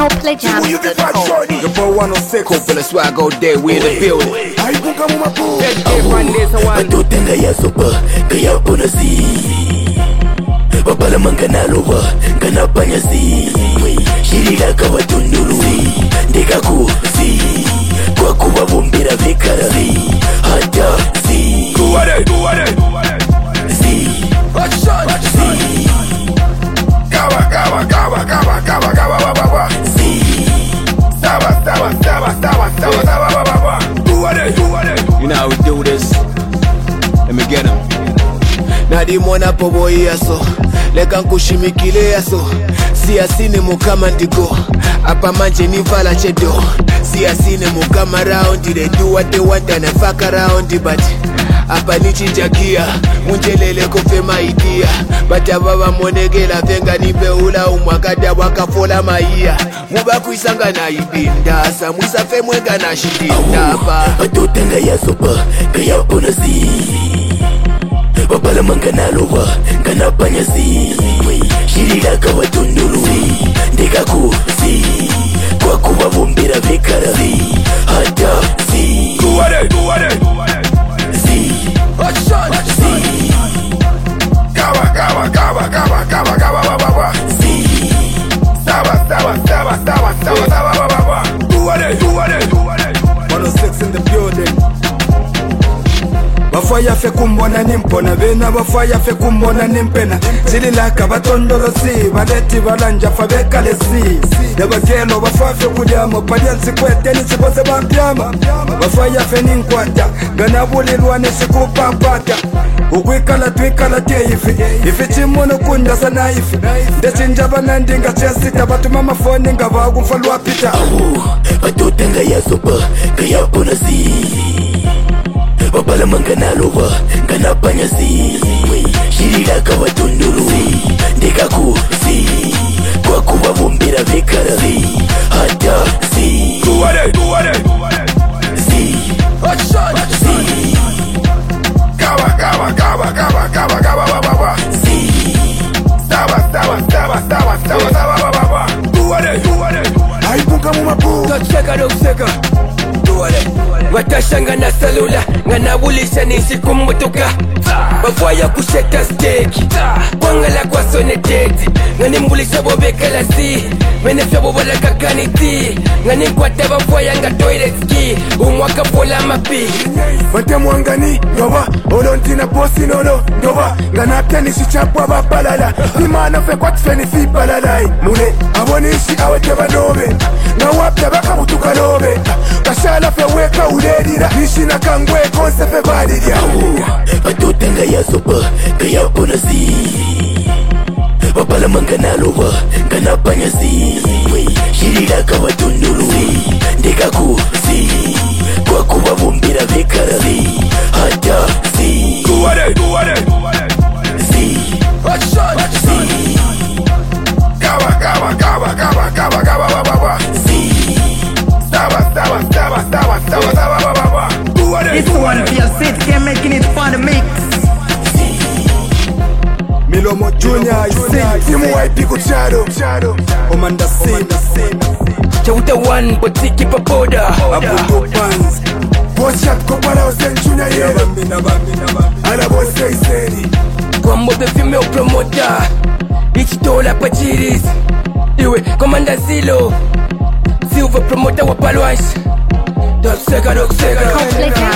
The boy 106 Coppola swag all day, we in the building. Batutenga ya sopa, kaya puna si Babala mangana loba, gana panya si Shirila kawa tunduru Ndeka ku si Kwa kuwa bumbira vikara si Hata si Kuwade Si Si Kawa Si Sawa Kuwade You know how we do this. Let me get him. Nadi mwana pobo yaso leka nkushimikile yaso siyasine mukama ndigo apa manje nivala chedo siyasine mukama round they do what they want and I fuck around but apa nichinjagia munjelele kufema idea bata baba monegela venga nibeula umwakada wakafola maia muba kuisanga na ibinda samwisa femwenga na shidinda pa Batutenga ya sopa, kaya puna si Babala mangana loba, gana panya si Shirila kawa tunduru Ndeka ku si Kwa kuwa bumbira vikara si Hata si Kuwade Si Si Kawa Si Sawa Kuwade 106 in the building. Bafaya fe kumbona nimpona bena bafaya fe kumbona nimpena sililaka batondolo si baleti balanja fabeka lesi yabagelo bafafe kudyamo paliansi kwete nisipose bambyama bafaya fe ninkwata ganabulilwa nisikupapata ukwikala twikala ifi chimono kunda sana ifi ndechinjaba nandinga chesita batuma mafoni nga bagumfa lwapita Batutenga ya sopa, kaya puna si Babala mangana loba, gana panya si Shirila kawa tunduru Ndeka ku si Kwa kuwa bumbira vikara si Hata si Kuwade Si Si Kawa Si Sawa Kuwade aipunga mumapu Tocheka watashanga na salula nganabulisha nisikumbutuka bafaya kusheka steki kwangala kwa soneteti nganimbulisha bobekala si menefya bobalaka kaniti nganikwata bafaya nga toilet ski umwaka pola mapi batemwangani ndoba olontina posi nono ndoba nganapya nishichapwa bapalala imana fe kwatfeni fipalalai mune abonishi awetebanobe ngawapya bakabutuka nobe kashala fe weka uledira nishina kangwe konse fe balilya Batutenga ya sopa, kaya puna si Babala mangana loba, gana panya si Shirila kawa tunduru Ndeka ku si Kwa kuwa bumbira vikara si Hata si Kuwade Si Si Kawa Si Sawa Kuwade This one for your city, making it fun to mix. Milomo Junior isi timu waipi kuchado Omanda Sim chauta one botiki papoda Abudu Pans Boshat Kopala Osen Junior Yero Ana Bose Iseni kwambo the female promoter ichitola pachiris iwe komanda zilo silver promoter wa palwash Tocheka Complete